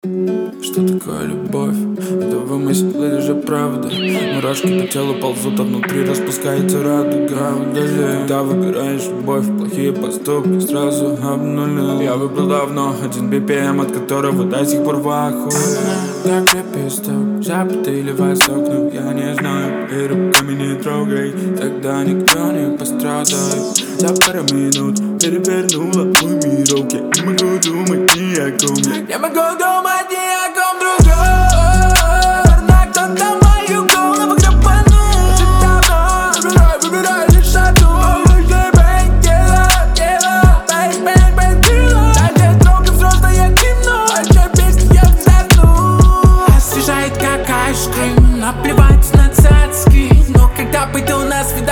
Что такое любовь? Это вымысел или же правда? Мурашки по телу ползут, а внутри распускается радуга вдали. Когда выбираешь любовь, плохие поступки сразу обнулил. Я выбрал давно один BPM, от которого до сих пор в ахуе. Она как лепесток, запад или восток, но я не знаю. И руками не трогай, тогда никто не пострадает. За пару минут перевернула мой мирок. Я не могу думать ни о ком. Я могу думать ни о ком другом. Верно, кто-то мою голову грабанул. Уже давно выбирай лишь одну. Bang, bang, bang, bang, killer. Дальше строго взрослое кино. Большой песни я вздохну. Освежает как айскрим, наплевать на цацки. Но когда пойду на свидание,